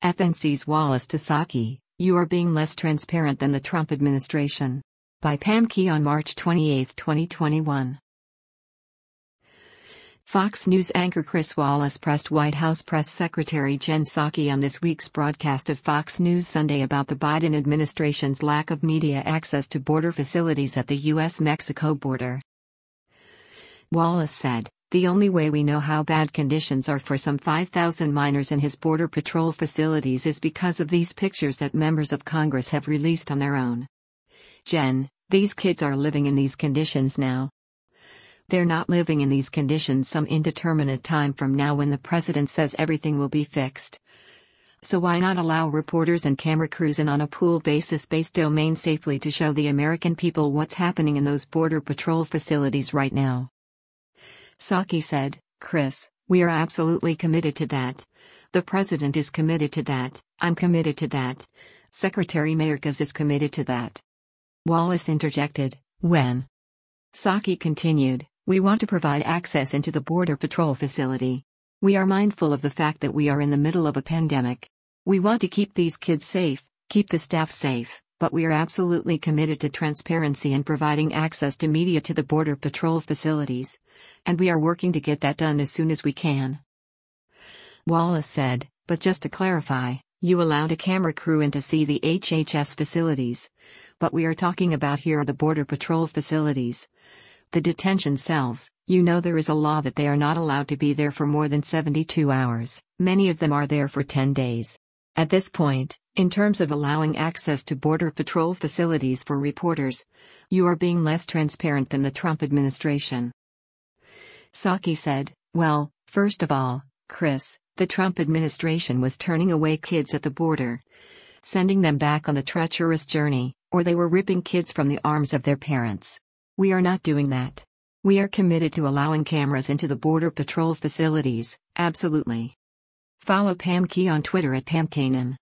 FNC's Wallace to Psaki, you are being less transparent than the Trump administration. By Pam Key on March 28, 2021. Fox News anchor Chris Wallace pressed White House Press Secretary Jen Psaki on this week's broadcast of Fox News Sunday about the Biden administration's lack of media access to border facilities at the U.S.-Mexico border. Wallace said, "The only way we know how bad conditions are for some 5,000 minors in his Border Patrol facilities is because of these pictures that members of Congress have released on their own. Jen, these kids are living in these conditions now. They're not living in these conditions some indeterminate time from now when the president says everything will be fixed. So why not allow reporters and camera crews in on a pool-based domain safely to show the American people what's happening in those Border Patrol facilities right now?" Psaki said, "Chris, we are absolutely committed to that. The president is committed to that, I'm committed to that. Secretary Mayorkas is committed to that." Wallace interjected, "When?" Psaki continued, "We want to provide access into the Border Patrol facility. We are mindful of the fact that we are in the middle of a pandemic. We want to keep these kids safe, keep the staff safe, but we are absolutely committed to transparency and providing access to media to the Border Patrol facilities. And we are working to get that done as soon as we can." Wallace said, "But just to clarify, you allowed a camera crew in to see the HHS facilities. But we are talking about here are the Border Patrol facilities. The detention cells, you know there is a law that they are not allowed to be there for more than 72 hours, many of them are there for 10 days. At this point, in terms of allowing access to Border Patrol facilities for reporters, you are being less transparent than the Trump administration." Psaki said, "Well, first of all, Chris, the Trump administration was turning away kids at the border, sending them back on the treacherous journey, or they were ripping kids from the arms of their parents. We are not doing that. We are committed to allowing cameras into the Border Patrol facilities, absolutely." Follow Pam Key on Twitter at PamKanan.